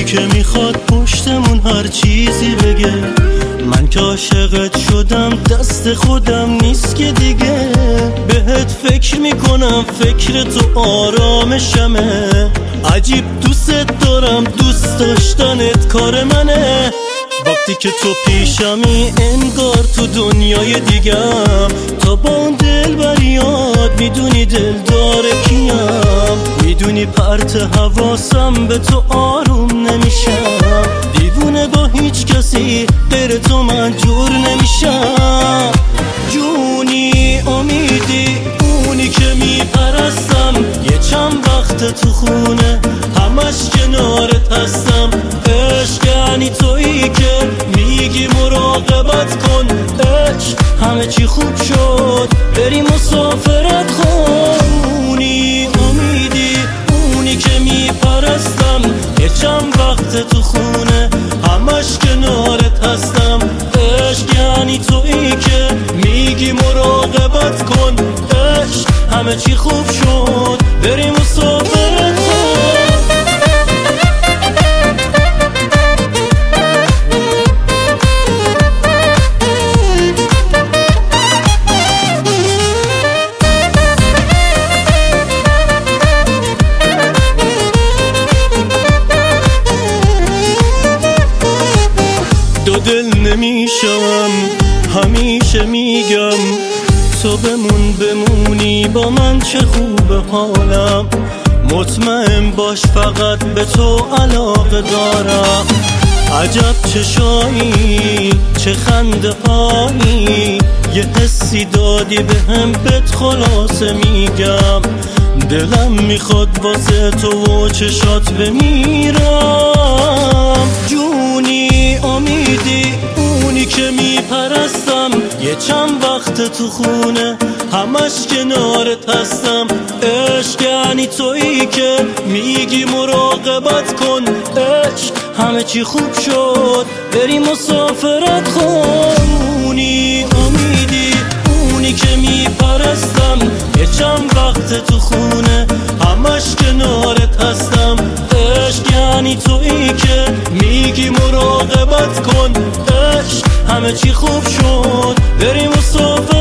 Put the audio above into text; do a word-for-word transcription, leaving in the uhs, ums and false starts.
که میخواد پشتمون هر چیزی بگه. من که عاشقت شدم دست خودم نیست که دیگه. بهت فکر میکنم فکر تو آرامشمه. عجیب دوست دارم دوست داشتنت کار منه. وقتی که تو پیشمی انگار تو دنیای دیگم. تا با اون دل بریاد میدونی دل داره کیم. میدونی پرت حواسم به تو آروم نمیشم. دیوونه با هیچ کسی غیر تو من جور نمیشم. جونی امیدی اونی که میپرستم. یه چند وقت تو خونه همش کنارت هستم. عشق یعنی تویی که میگی مراقبت کن. عشق همه چی خوب شد بریم مسافرت خونی. امیدی اونی که میپرستم. یه چند وقت تو خونه همش کنارت هستم. عشق یعنی تویی که میگی مراقبت کن. عشق همه چی خوب شد بریم مسافرت خون. دو دل نمیشم همیشه میگم. تو بمون بمونی با من چه خوب حالم. مطمئن باش فقط به تو علاقه دارم. عجب چشایی چه خنده هایی. یه حسی دادی بهم بهت خلاصه میگم. دلم میخواد واسه تو و چشات بمیرم. جونی امیدی اونی که میپرستم. یه چند وقت تو خونه همش کنارت هستم. عشق یعنی تویی که میگی مراقبت کن. عشق همه چی خوب شد بریم مسافرت خونی. امیدی اونی که میپرستم. یه چند وقت تو خونه همش کنارت هستم. عشق یعنی تویی که میگی مراقبت کن. عشق همه چی خوب شد بریم مسافرت